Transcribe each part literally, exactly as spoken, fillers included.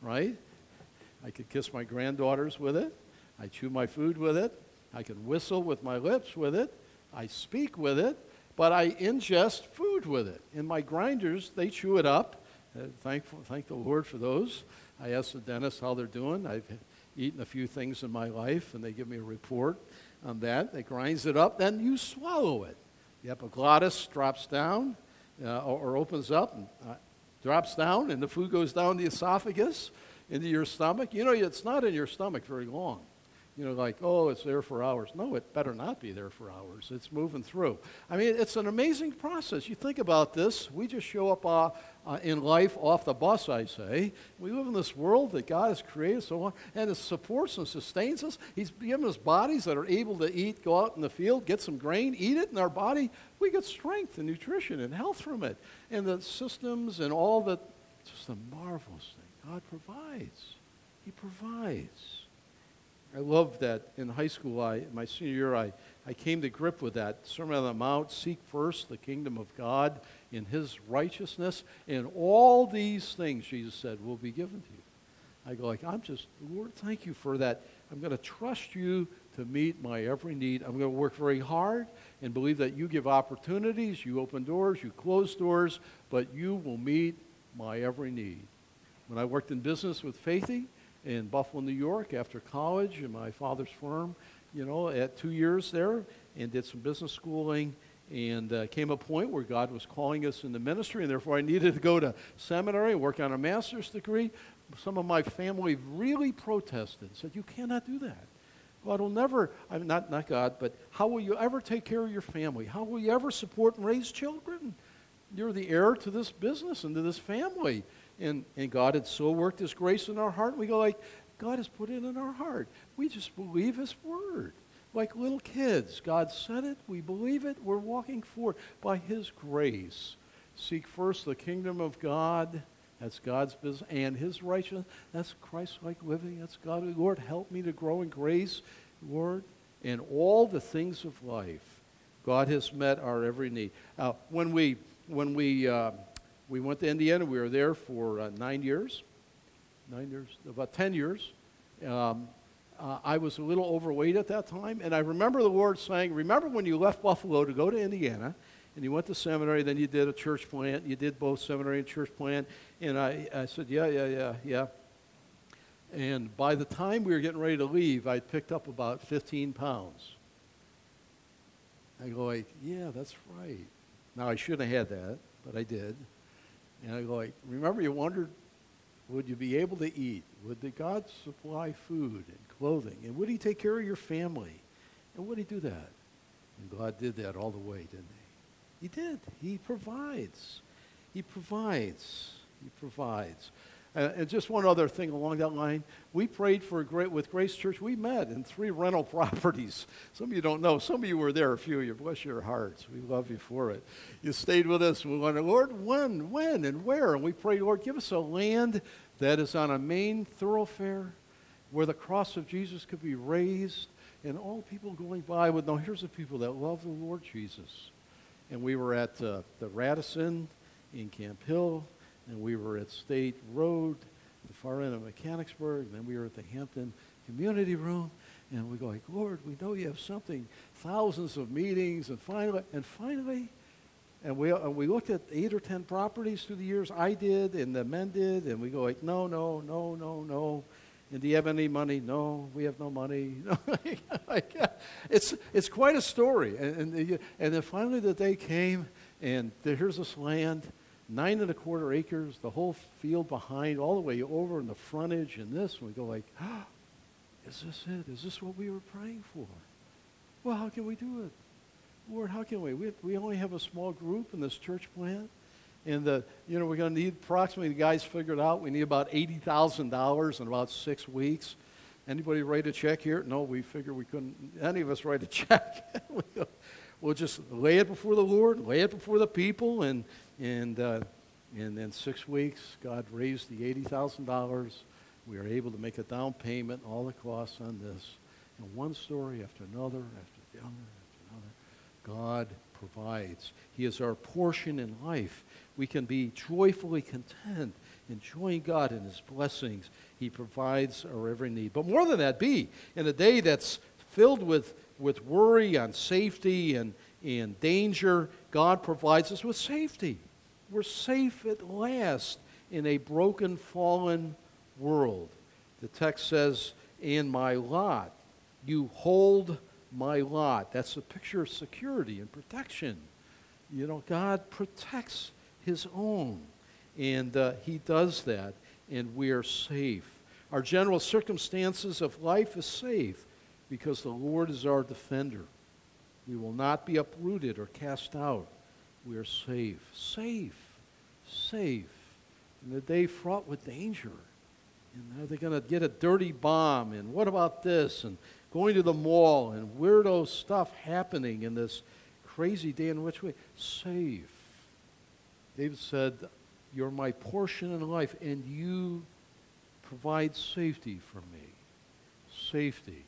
right? I could kiss my granddaughters with it. I chew my food with it. I can whistle with my lips with it. I speak with it, but I ingest food with it. And my grinders, they chew it up. Uh, thankful, thank the Lord for those. I asked the dentist how they're doing. I've eaten a few things in my life, and they give me a report on that. They grinds it up, then you swallow it. The epiglottis drops down uh, or, or opens up and uh, drops down, and the food goes down the esophagus into your stomach. You know, it's not in your stomach very long. You know, like, oh, it's there for hours. No, it better not be there for hours. It's moving through. I mean, it's an amazing process. You think about this. We just show up uh, uh, in life off the bus, I say. We live in this world that God has created so on, and it supports and sustains us. He's given us bodies that are able to eat, go out in the field, get some grain, eat it in our body. We get strength and nutrition and health from it. And the systems and all that, just a marvelous thing. God provides. He provides. I love that in high school, I, my senior year, I, I came to grip with that Sermon on the Mount, seek first the kingdom of God in his righteousness, and all these things, Jesus said, will be given to you. I go like, I'm just, Lord, thank you for that. I'm going to trust you to meet my every need. I'm going to work very hard and believe that you give opportunities, you open doors, you close doors, but you will meet my every need. When I worked in business with Faithy, in Buffalo, New York, after college in my father's firm, you know, at two years there, and did some business schooling, and uh, came a point where God was calling us in the ministry, and therefore I needed to go to seminary and work on a master's degree. Some of my family really protested, said, you cannot do that. God will never, I mean, not, not God, but how will you ever take care of your family? How will you ever support and raise children? You're the heir to this business and to this family. And, and God had so worked his grace in our heart. We go like, God has put it in our heart. We just believe his word. Like little kids, God said it, we believe it, we're walking forward by his grace. Seek first the kingdom of God, that's God's business, and his righteousness, that's Christ-like living, that's God. Lord, help me to grow in grace, Lord, and all the things of life. God has met our every need. Uh, when we, when we, uh, We went to Indiana. We were there for uh, nine years, nine years, about ten years. Um, uh, I was a little overweight at that time, and I remember the Lord saying, remember when you left Buffalo to go to Indiana, and you went to seminary, then you did a church plant. You did both seminary and church plant. And I, I said, yeah, yeah, yeah, yeah. And by the time we were getting ready to leave, I'd picked up about fifteen pounds. I go like, yeah, that's right. Now, I shouldn't have had that, but I did. And I go like, remember you wondered, would you be able to eat? Would the God supply food and clothing? And would he take care of your family? And would he do that? And God did that all the way, didn't he? He did. He provides. He provides. He provides. Uh, and just one other thing along that line, we prayed for great with Grace Church. We met in three rental properties. Some of you don't know. Some of you were there, a few of you. Bless your hearts. We love you for it. You stayed with us. We went, Lord, when, when, and where? And we prayed, Lord, give us a land that is on a main thoroughfare where the cross of Jesus could be raised and all people going by would know, here's the people that love the Lord Jesus. And we were at uh, the Radisson in Camp Hill, and we were at State Road, the far end of Mechanicsburg, and then we were at the Hampton Community Room, and we go like, Lord, we know you have something, thousands of meetings, and finally, and finally, and we uh, we looked at eight or ten properties through the years. I did, and the men did, and we go like, no, no, no, no, no. And do you have any money? No, we have no money. it's it's quite a story, and and, and then finally the day came, and here's this land. Nine and a quarter acres, the whole field behind, all the way over in the frontage and this. And we go like, oh, is this it? Is this what we were praying for? Well, how can we do it? Lord, how can we? We, we only have a small group in this church plant. And, the, you know, we're going to need approximately, the guys figured out, we need about eighty thousand dollars in about six weeks. Anybody write a check here? No, we figured we couldn't, any of us write a check. We'll just lay it before the Lord, lay it before the people, and and uh, and then six weeks, God raised the eighty thousand dollars. We were able to make a down payment, all the costs on this. And one story after another, after the other, after another, God provides. He is our portion in life. We can be joyfully content enjoying God and His blessings. He provides our every need. But more than that, B, in a day that's filled with, with worry on safety and, and danger, God provides us with safety. We're safe at last in a broken, fallen world. The text says, "In my lot, you hold my lot." That's a picture of security and protection. You know, God protects His own, and uh, He does that, and we are safe. Our general circumstances of life is safe because the Lord is our defender. We will not be uprooted or cast out. We are safe, safe, safe. In a day fraught with danger. And are they going to get a dirty bomb? And what about this? And going to the mall and weirdo stuff happening in this crazy day in which we safe. David said, "You're my portion in life, and you provide safety for me." Safety.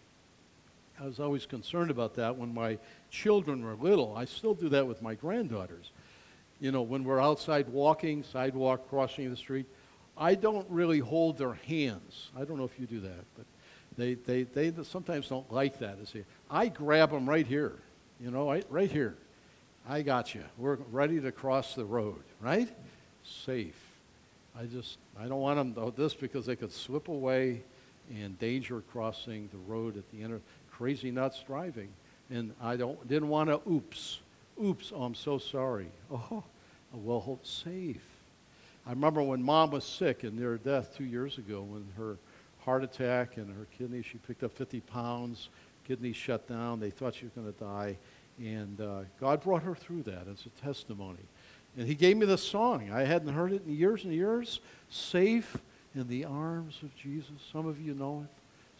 I was always concerned about that when my children were little. I still do that with my granddaughters. You know, when we're outside walking, sidewalk, crossing the street, I don't really hold their hands. I don't know if you do that, but they, they, they sometimes don't like that. I grab them right here, you know, right, right here. I got you. We're ready to cross the road, right? Safe. I just, I don't want them to do this because they could slip away and danger crossing the road at the end of crazy nuts driving. And I don't didn't want to oops. Oops, oh, I'm so sorry. Oh, well, hold safe. I remember when Mom was sick and near death two years ago when her heart attack and her kidney, she picked up fifty pounds, kidney shut down. They thought she was going to die. And uh, God brought her through that as a testimony. And He gave me this song. I hadn't heard it in years and years. Safe in the arms of Jesus. Some of you know it.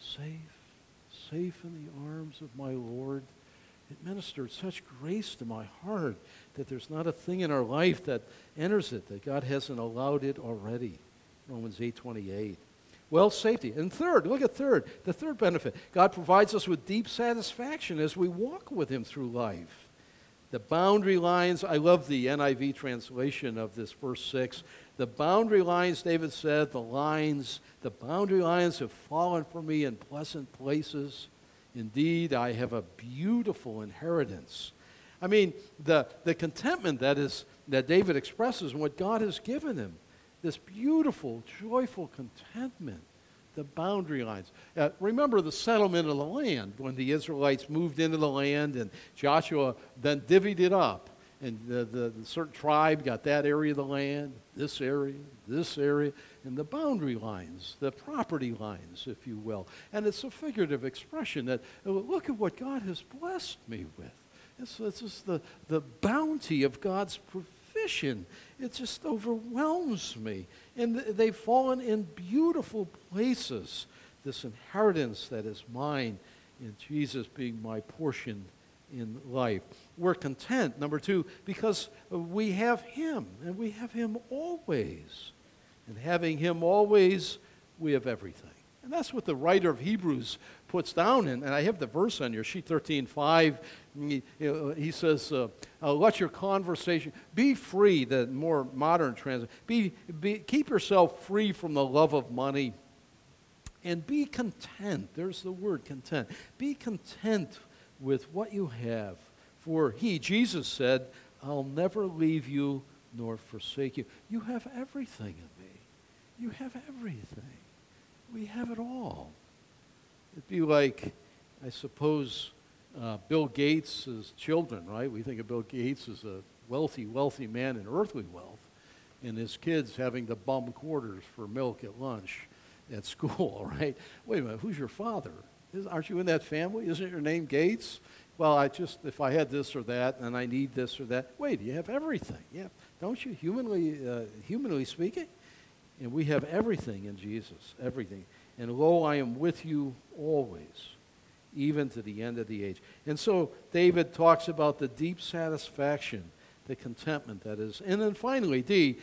Safe, safe in the arms of my Lord. It ministered such grace to my heart that there's not a thing in our life that enters it that God hasn't allowed it already. Romans eight twenty-eight. Well, safety. And third, look at third. The third benefit. God provides us with deep satisfaction as we walk with Him through life. The boundary lines, I love the N I V translation of this verse six. The boundary lines, David said, the lines, the boundary lines have fallen for me in pleasant places. Indeed, I have a beautiful inheritance. I mean, the, the contentment that is that David expresses in what God has given him, this beautiful, joyful contentment, the boundary lines. Uh, remember the settlement of the land when the Israelites moved into the land and Joshua then divvied it up. And the, the, the certain tribe got that area of the land, this area, this area, and the boundary lines, the property lines, if you will. And it's a figurative expression that, look at what God has blessed me with. It's, it's just the, the bounty of God's provision. It just overwhelms me. And they've fallen in beautiful places, this inheritance that is mine in Jesus being my portion in life. We're content, number two, because we have Him, and we have Him always. And having Him always, we have everything. And that's what the writer of Hebrews puts down, and, and I have the verse on your sheet, thirteen five. He, he says, uh, uh, let your conversation be free, the more modern translation. Be, be, keep yourself free from the love of money, and be content. There's the word, content. Be content with what you have. For He, Jesus said, I'll never leave you nor forsake you. You have everything in me. You have everything. We have it all. It'd be like, I suppose, uh, Bill Gates' children, right? We think of Bill Gates as a wealthy, wealthy man in earthly wealth, and his kids having to bum quarters for milk at lunch at school, right? Wait a minute, who's your father? Is, aren't you in that family? Isn't your name Gates? Well, I just, if I had this or that, and I need this or that. Wait, you have everything. Yeah, don't you, humanly, uh, humanly speaking? And we have everything in Jesus, everything. And lo, I am with you always, even to the end of the age. And so David talks about the deep satisfaction, the contentment that is. And then finally, D,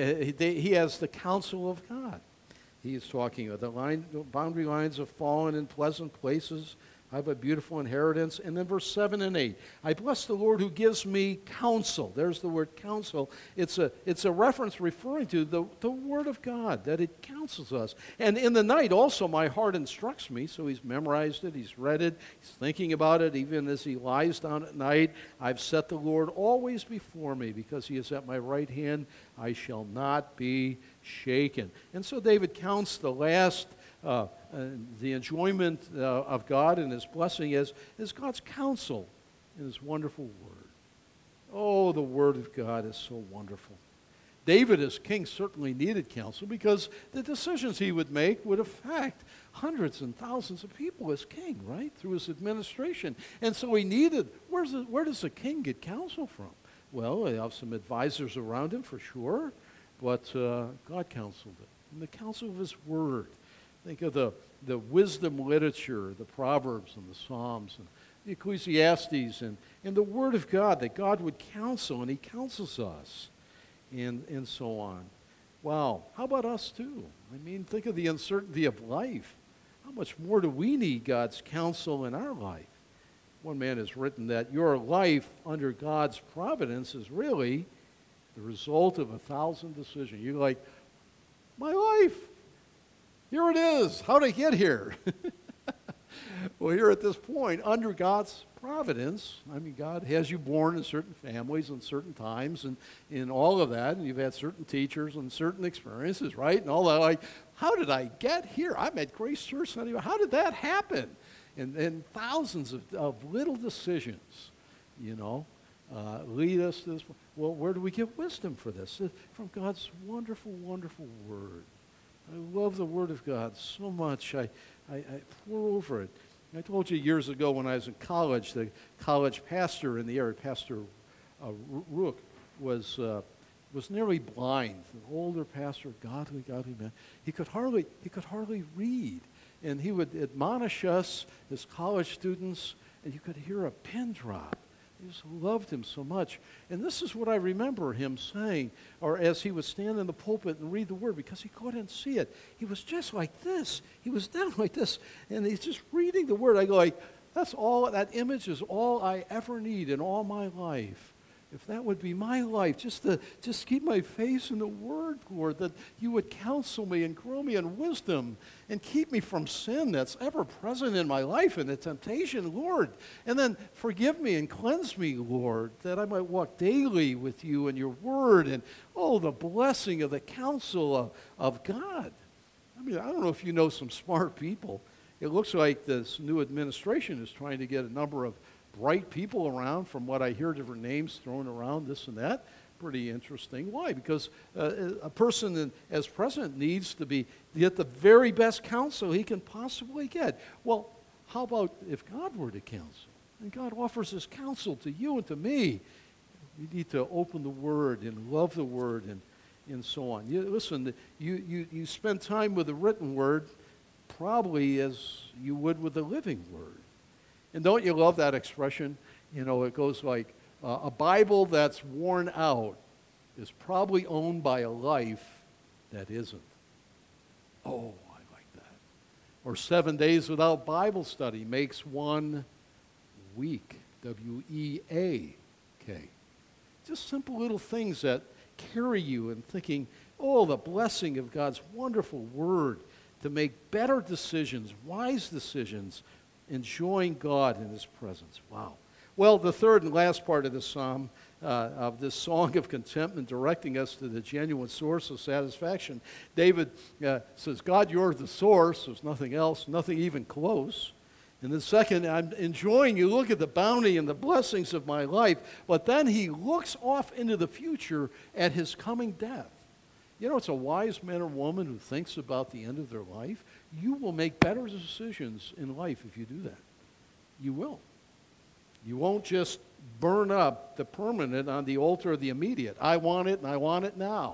he has the counsel of God. He is talking about the line, boundary lines have fallen in pleasant places. I have a beautiful inheritance. And then verse seven and eight. I bless the Lord who gives me counsel. There's the word counsel. It's a, it's a reference referring to the, the Word of God, that it counsels us. And in the night also my heart instructs me. So he's memorized it, he's read it, he's thinking about it even as he lies down at night. I've set the Lord always before me, because he is at my right hand. I shall not be shaken. And so David counts the last Uh, uh, the enjoyment uh, of God and his blessing is, is God's counsel in his wonderful word. Oh, the word of God is so wonderful. David as king certainly needed counsel, because the decisions he would make would affect hundreds and thousands of people as king, right, through his administration. And so he needed, where's the, where does a king get counsel from? Well, they have some advisors around him for sure, but uh, God counseled it. And the counsel of his word. Think of the, the wisdom literature, the Proverbs and the Psalms and the Ecclesiastes and, and the Word of God, that God would counsel, and he counsels us, and, and so on. Wow. How about us too? I mean, think of the uncertainty of life. How much more do we need God's counsel in our life? One man has written that your life under God's providence is really the result of a thousand decisions. You're like, my life, here it is. How did I get here? Well, you're at this point under God's providence. I mean, God has you born in certain families and certain times and in all of that, and you've had certain teachers and certain experiences, right? And all that. Like, how did I get here? I'm at Grace Church Sunday. How did that happen? And, and thousands of, of little decisions, you know, uh, lead us to this. Well, where do we get wisdom for this? From God's wonderful, wonderful Word. I love the Word of God so much. I, I, I pour over it. I told you years ago when I was in college, the college pastor in the area, Pastor uh, Rook, was uh, was nearly blind. An older pastor, godly, godly man. He could hardly he could hardly read, and he would admonish us as college students, and you could hear a pin drop. I just loved him so much. And this is what I remember him saying, or as he would stand in the pulpit and read the Word, because he couldn't see it. He was just like this. He was down like this, and he's just reading the Word. I go like, that's all, that image is all I ever need in all my life. If that would be my life, just to just keep my face in the Word, Lord, that you would counsel me and grow me in wisdom and keep me from sin that's ever present in my life and the temptation, Lord. And then forgive me and cleanse me, Lord, that I might walk daily with you in your Word. And, oh, the blessing of the counsel of, of God. I mean, I don't know if you know some smart people. It looks like this new administration is trying to get a number of bright people around, from what I hear, different names thrown around, this and that. Pretty interesting. Why? Because uh, a person in, as president needs to be get the very best counsel he can possibly get. Well, how about if God were to counsel? And God offers his counsel to you and to me. We need to open the Word and love the Word and, and so on. You, listen, you, you, you spend time with the written Word probably as you would with the living Word. And don't you love that expression? You know, it goes like, uh, a Bible that's worn out is probably owned by a life that isn't. Oh, I like that. Or seven days without Bible study makes one weak. W E A K. Just simple little things that carry you in thinking, oh, the blessing of God's wonderful Word to make better decisions, wise decisions, enjoying God in his presence. Wow. Well, the third and last part of the psalm, uh, of this song of contentment, directing us to the genuine source of satisfaction, David uh, says, God, you're the source. There's nothing else, nothing even close. And then second, I'm enjoying you. Look at the bounty and the blessings of my life. But then he looks off into the future at his coming death. You know, it's a wise man or woman who thinks about the end of their life. You will make better decisions in life if you do that. You will. You won't just burn up the permanent on the altar of the immediate. I want it and I want it now.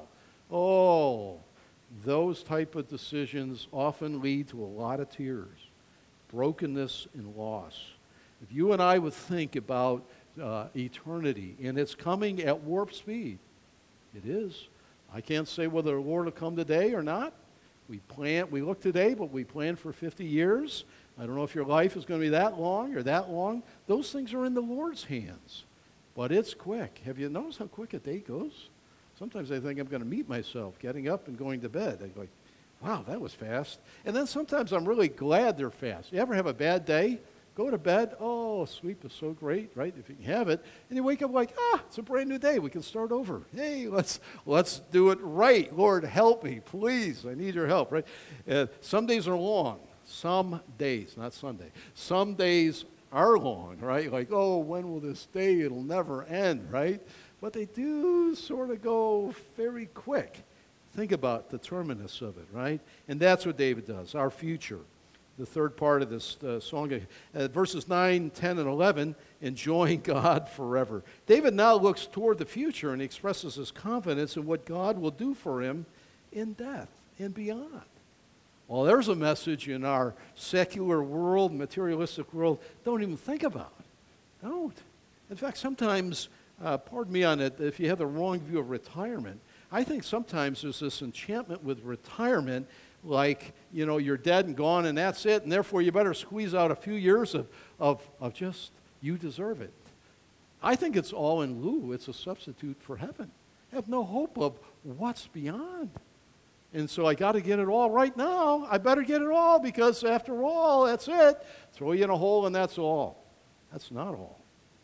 Oh, those type of decisions often lead to a lot of tears, brokenness, and loss. If you and I would think about uh, eternity, and it's coming at warp speed, it is. I can't say whether the Lord will come today or not, We plan, we look today, but we plan for fifty years. I don't know if your life is going to be that long or that long. Those things are in the Lord's hands. But it's quick. Have you noticed how quick a day goes? Sometimes I think I'm going to meet myself getting up and going to bed. I go, like, wow, that was fast. And then sometimes I'm really glad they're fast. You ever have a bad day? Go to bed. Oh, sleep is so great, right? If you can have it. And you wake up like, ah, it's a brand new day. We can start over. Hey, let's let's do it right. Lord, help me, please. I need your help, right? Uh, some days are long. Some days, not Sunday. Some days are long, right? Like, oh, when will this day? It'll never end, right? But they do sort of go very quick. Think about the terminus of it, right? And that's what David does, our future. The third part of this uh, song, uh, verses nine, ten, and eleven, enjoying God forever. David now looks toward the future and expresses his confidence in what God will do for him in death and beyond. Well, there's a message in our secular world, materialistic world, don't even think about. Don't. In fact, sometimes, uh, pardon me on it, if you have the wrong view of retirement, I think sometimes there's this enchantment with retirement, like, you know, you're dead and gone and that's it, and therefore you better squeeze out a few years of, of, of just, you deserve it. I think it's all in lieu. It's a substitute for heaven. I have no hope of what's beyond. And so I got to get it all right now. I better get it all because after all, that's it. Throw you in a hole and that's all. That's not all.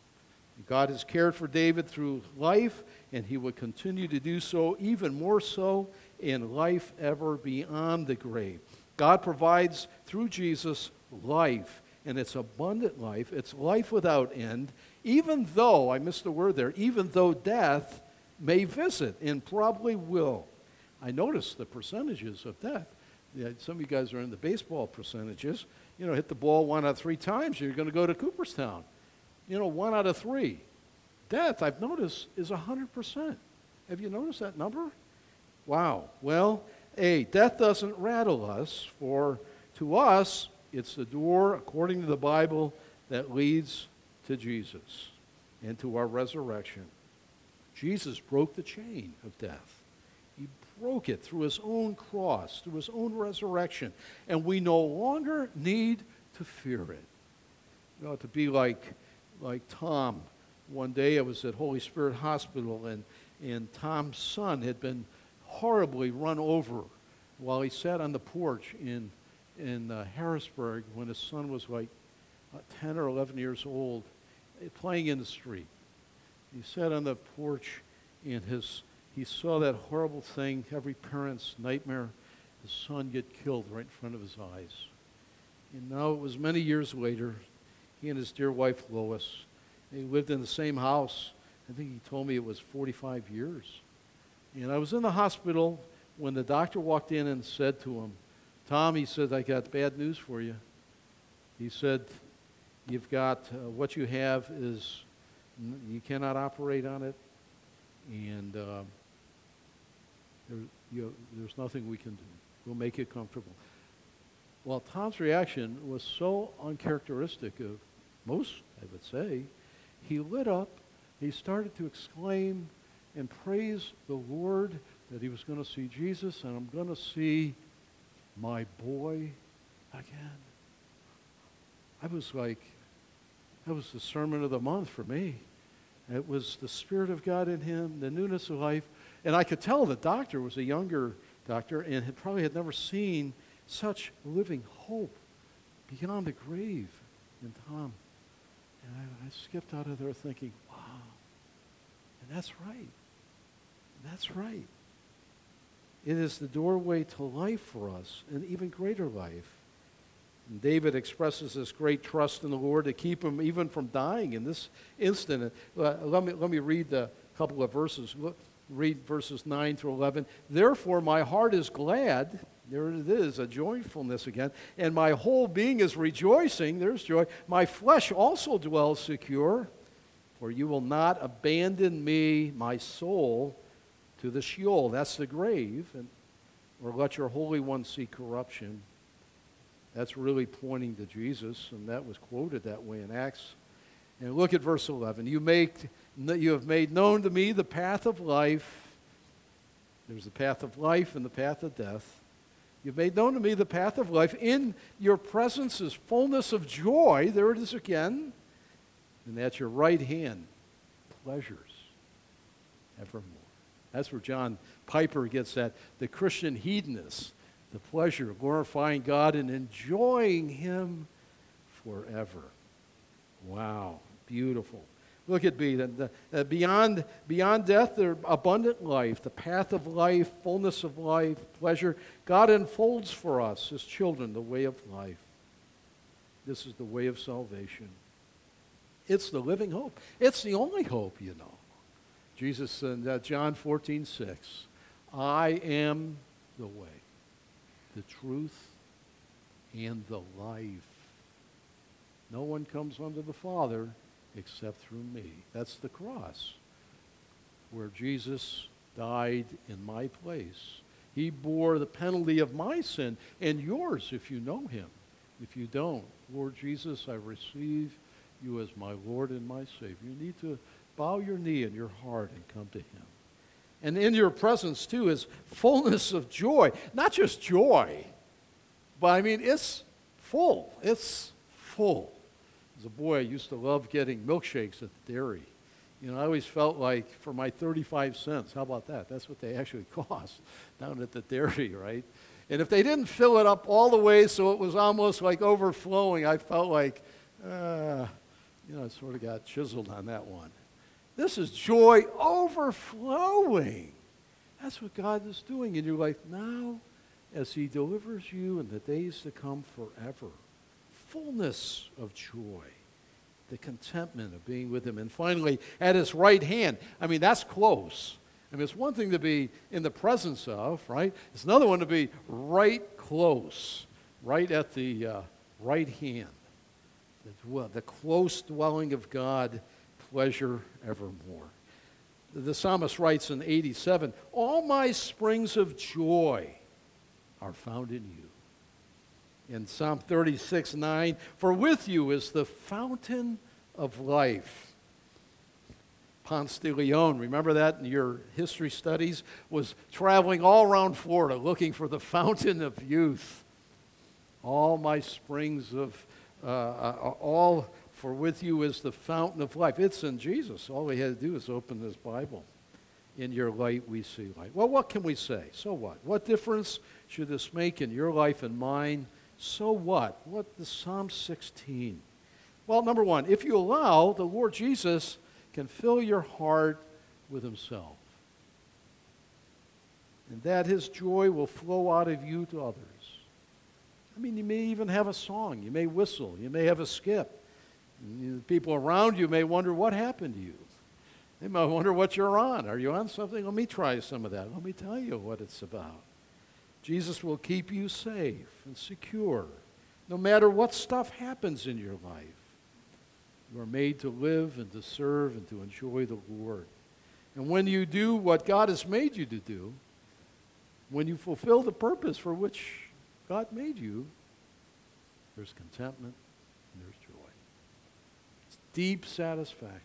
God has cared for David through life, and he would continue to do so, even more so in life ever beyond the grave. God provides through Jesus life, and it's abundant life. It's life without end, even though, I missed the word there, even though death may visit and probably will. I noticed the percentages of death. Yeah, some of you guys are in the baseball percentages. You know, hit the ball one out of three times, you're going to go to Cooperstown. You know, one out of three. Death, I've noticed, is one hundred percent. Have you noticed that number? Wow. Well, A, death doesn't rattle us, for to us, it's the door, according to the Bible, that leads to Jesus and to our resurrection. Jesus broke the chain of death. He broke it through his own cross, through his own resurrection, and we no longer need to fear it. You know, to be like, like Tom. One day I was at Holy Spirit Hospital, and, and Tom's son had been horribly run over while he sat on the porch in, in uh, Harrisburg when his son was like uh, ten or eleven years old, uh, playing in the street. He sat on the porch, and his he saw that horrible thing, every parent's nightmare, his son get killed right in front of his eyes. And now it was many years later, he and his dear wife Lois, they lived in the same house. I think he told me it was forty-five years. And I was in the hospital when the doctor walked in and said to him, Tom, he said, I got bad news for you. He said, you've got, uh, what you have is, you cannot operate on it, and uh, there, you, there's nothing we can do. We'll make it comfortable. Well, Tom's reaction was so uncharacteristic of most, I would say. He lit up, he started to exclaim and praise the Lord that he was going to see Jesus, and I'm going to see my boy again. I was like, that was the sermon of the month for me. It was the Spirit of God in him, the newness of life, and I could tell the doctor was a younger doctor and had probably had never seen such living hope beyond the grave in Tom. And I, I skipped out of there thinking, wow, and that's right. That's right. It is the doorway to life for us, an even greater life. And David expresses this great trust in the Lord to keep him even from dying in this instant. Uh, let me, let me read a couple of verses. Look, read verses nine through eleven. Therefore my heart is glad. There it is, a joyfulness again. And my whole being is rejoicing. There's joy. My flesh also dwells secure, for you will not abandon me, my soul, to the Sheol. That's the grave. And, or let your Holy One see corruption. That's really pointing to Jesus, and that was quoted that way in Acts. And look at verse eleven. You make, you have made known to me the path of life. There's the path of life and the path of death. You've made known to me the path of life. In your presence is fullness of joy. There it is again. And at your right hand, pleasures evermore. That's where John Piper gets that. The Christian hedonist, the pleasure of glorifying God and enjoying Him forever. Wow, beautiful. Look at B. The, the, the beyond, beyond death, there's abundant life, the path of life, fullness of life, pleasure. God unfolds for us, His children, the way of life. This is the way of salvation. It's the living hope. It's the only hope, you know. Jesus in uh, John fourteen six, I am the way, the truth, and the life. No one comes unto the Father except through me. That's the cross, where Jesus died in my place. He bore the penalty of my sin and yours if you know Him. If you don't, Lord Jesus, I receive you as my Lord and my Savior. You need to bow your knee in your heart and come to Him. And in your presence, too, is fullness of joy. Not just joy, but I mean, it's full. It's full. As a boy, I used to love getting milkshakes at the dairy. You know, I always felt like for my thirty-five cents, how about that? That's what they actually cost down at the dairy, right? And if they didn't fill it up all the way so it was almost like overflowing, I felt like, uh, you know, I sort of got chiseled on that one. This is joy overflowing. That's what God is doing in your life now as He delivers you in the days to come forever. Fullness of joy, the contentment of being with Him. And finally, at His right hand. I mean, that's close. I mean, it's one thing to be in the presence of, right? It's another one to be right close, right at the uh, right hand. The, the close dwelling of God, pleasure evermore. The, the psalmist writes in eighty-seven, all my springs of joy are found in you. In Psalm thirty-six nine, for with you is the fountain of life. Ponce de Leon, remember that in your history studies, was traveling all around Florida looking for the fountain of youth. All my springs of, uh, uh, all for with you is the fountain of life. It's in Jesus. All we had to do is open this Bible. In your light we see light. Well, what can we say? So what? What difference should this make in your life and mine? So what? What the Psalm sixteen? Well, number one, if you allow, the Lord Jesus can fill your heart with Himself. And that His joy will flow out of you to others. I mean, you may even have a song. You may whistle. You may have a skip. And the people around you may wonder what happened to you. They might wonder what you're on. Are you on something? Let me try some of that. Let me tell you what it's about. Jesus will keep you safe and secure no matter what stuff happens in your life. You are made to live and to serve and to enjoy the Lord. And when you do what God has made you to do, when you fulfill the purpose for which God made you, there's contentment and there's joy. It's deep satisfaction.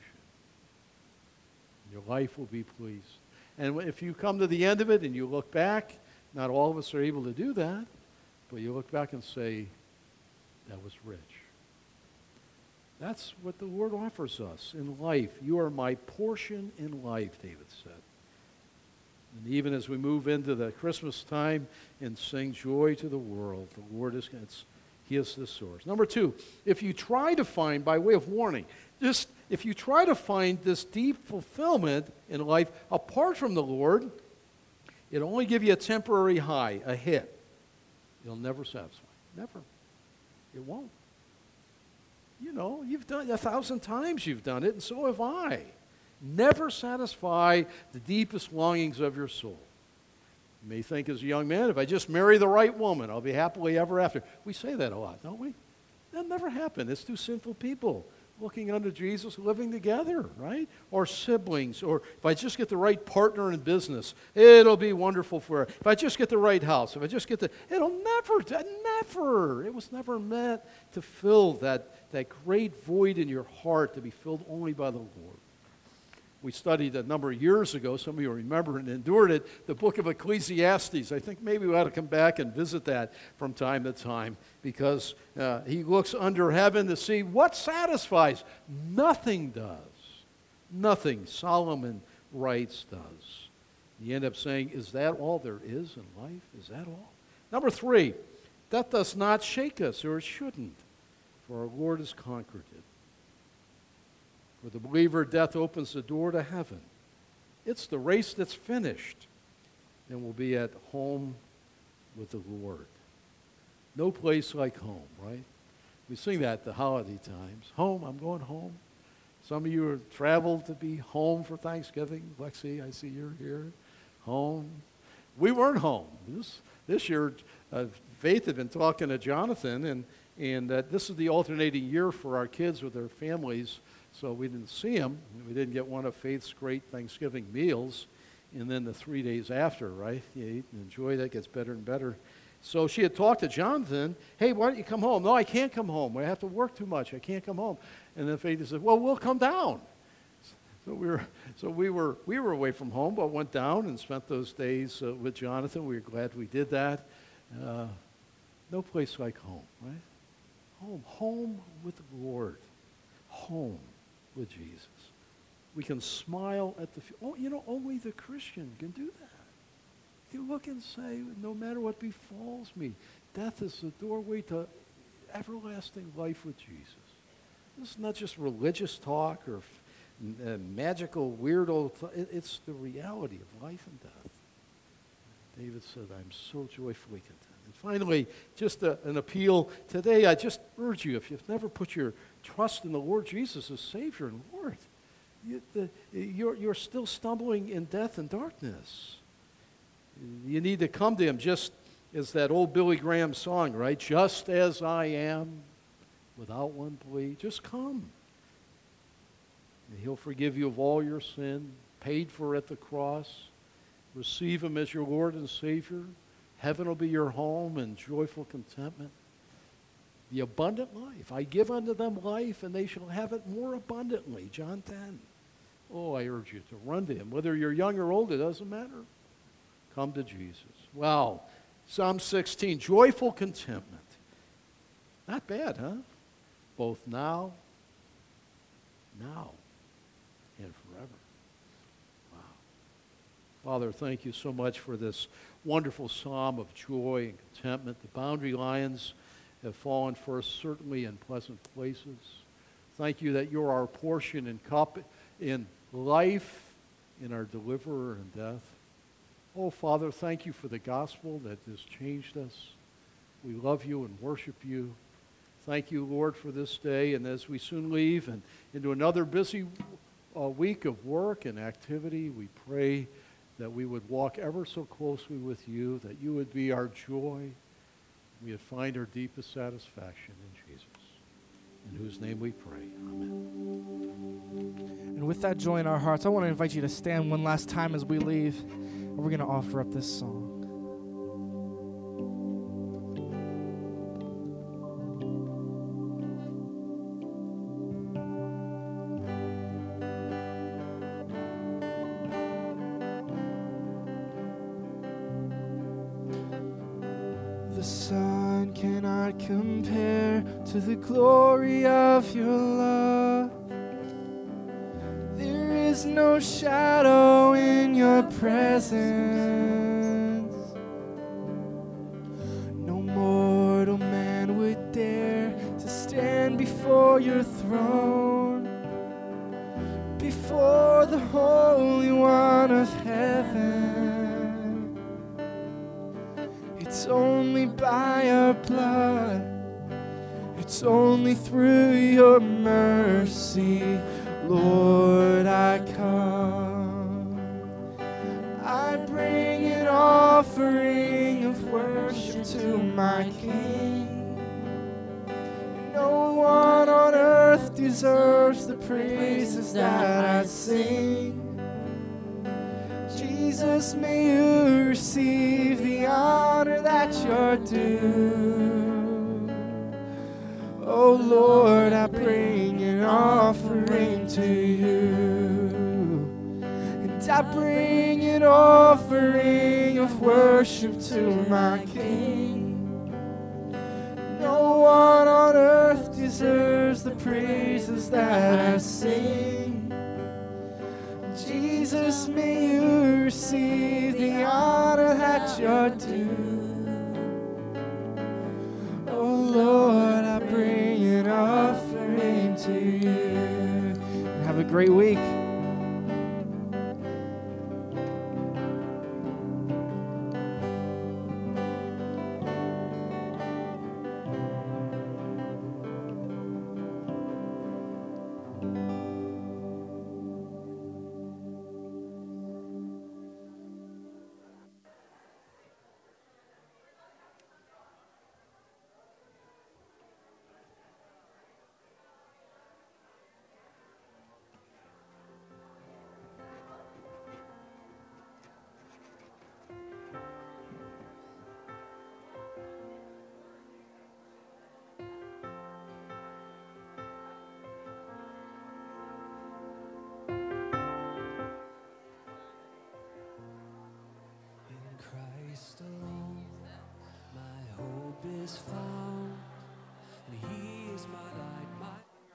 Your life will be pleased. And if you come to the end of it and you look back, not all of us are able to do that, but you look back and say, that was rich. That's what the Lord offers us in life. You are my portion in life, David said. And even as we move into the Christmas time and sing joy to the world, the Lord is, it's, He is the source. Number two, if you try to find, by way of warning, just if you try to find this deep fulfillment in life apart from the Lord, it'll only give you a temporary high, a hit. It'll never satisfy. Never. It won't. You know, you've done it a thousand times, you've done it, and so have I. Never satisfy the deepest longings of your soul. You may think as a young man, if I just marry the right woman, I'll be happily ever after. We say that a lot, don't we? That'll never happen. It's two sinful people looking unto Jesus, living together, right? Or siblings, or if I just get the right partner in business, it'll be wonderful for her. If I just get the right house, if I just get the, it'll never, never, it was never meant to fill that, that great void in your heart to be filled only by the Lord. we studied a number of years ago. Some of you remember and endured it, the book of Ecclesiastes. I think maybe we ought to come back and visit that from time to time, because uh, he looks under heaven to see what satisfies. Nothing does. Nothing, Solomon writes, does. You end up saying, is that all there is in life? Is that all? Number three, death does not shake us, or it shouldn't, for our Lord has conquered it. For the believer, death opens the door to heaven. It's the race that's finished. Then we'll be at home with the Lord. No place like home, right? We sing that at the holiday times. Home, I'm going home. Some of you have traveled to be home for Thanksgiving. Lexi, I see you're here. Home. We weren't home. This, this year, uh, Faith had been talking to Jonathan, and, and uh, this is the alternating year for our kids with their families. So we didn't see them. We didn't get one of Faith's great Thanksgiving meals. And then the three days after, right? You eat and enjoy that. Gets better and better. So she had talked to Jonathan. Hey, why don't you come home? No, I can't come home. I have to work too much. I can't come home. And then Faith said, well, we'll come down. So we were, so we were, we were away from home, but went down and spent those days uh, with Jonathan. We were glad we did that. Uh, no place like home, right? Home. Home with the Lord. Home with Jesus. We can smile at the, oh, you know, only the Christian can do that. You look and say, no matter what befalls me, death is the doorway to everlasting life with Jesus. This is not just religious talk or uh, magical, weirdo, th- it's the reality of life and death. David said, I'm so joyfully content. And finally, just a, an appeal today. I just urge you, if you've never put your trust in the Lord Jesus as Savior and Lord, you, the, you're, you're still stumbling in death and darkness. You need to come to Him, just as that old Billy Graham song, right? Just as I am, without one plea, just come. And He'll forgive you of all your sin, paid for at the cross. Receive Him as your Lord and Savior. Heaven will be your home and joyful contentment. The abundant life. I give unto them life, and they shall have it more abundantly. John ten. Oh, I urge you to run to Him. Whether you're young or old, it doesn't matter. Come to Jesus. Wow. Psalm sixteen, joyful contentment. Not bad, huh? Both now, now, and forever. Wow. Father, thank you so much for this wonderful psalm of joy and contentment. The boundary lions have fallen for us certainly in pleasant places. Thank you that you're our portion and cup in life, in our deliverer in death. Oh, Father, thank you for the gospel that has changed us. We love you and worship you. Thank you, Lord, for this day. And as we soon leave and into another busy uh, week of work and activity, we pray that we would walk ever so closely with you, that you would be our joy. We would find our deepest satisfaction in Jesus, in whose name we pray. Amen. And with that joy in our hearts, I want to invite you to stand one last time as we leave. We're going to offer up this song. The sun cannot compare to the glory of your love. There is no shadow in your presence. No mortal man would dare to stand before your throne, before the Holy One of heaven. It's only by your blood, it's only through your mercy, Lord, I come. I bring an offering of worship to my King. No one on earth deserves the praises that I sing. Jesus, may you receive the honor that you're due. Oh Lord, I bring an offering to you. I bring an offering of worship to my King. No one on earth deserves the praises that I sing. Jesus, may you receive the honor that you're due. Oh Lord, I bring an offering to you. And have a great week. Christ alone, my hope is found, and He is my light, my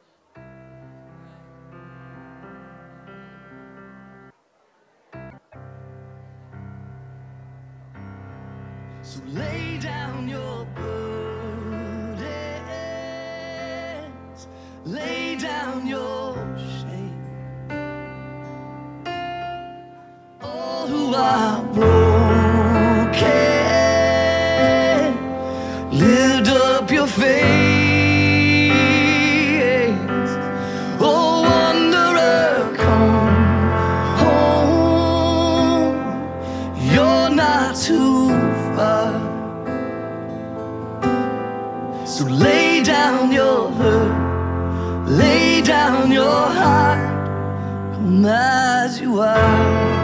so lay down your burdens, lay down your shame. All who are broken, lift up your face. Oh, wanderer, come home. You're not too far. So lay down your hurt, lay down your heart, come as you are.